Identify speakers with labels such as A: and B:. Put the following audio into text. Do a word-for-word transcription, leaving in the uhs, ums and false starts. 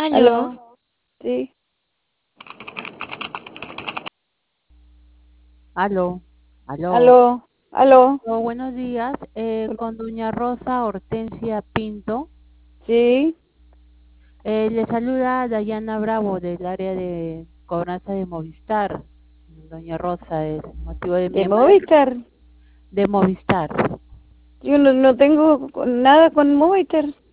A: ¿Aló?
B: año.
A: Sí,
B: Aló, aló.
A: aló, aló,
B: Oh, buenos días, eh, con doña Rosa Hortensia Pinto.
A: sí,
B: Eh, le saluda Dayana Bravo del área de cobranza de Movistar. Doña Rosa, el motivo de mi
A: de
B: llamada es
A: Movistar.
B: de Movistar.
A: Yo no, no tengo con- nada con Movistar.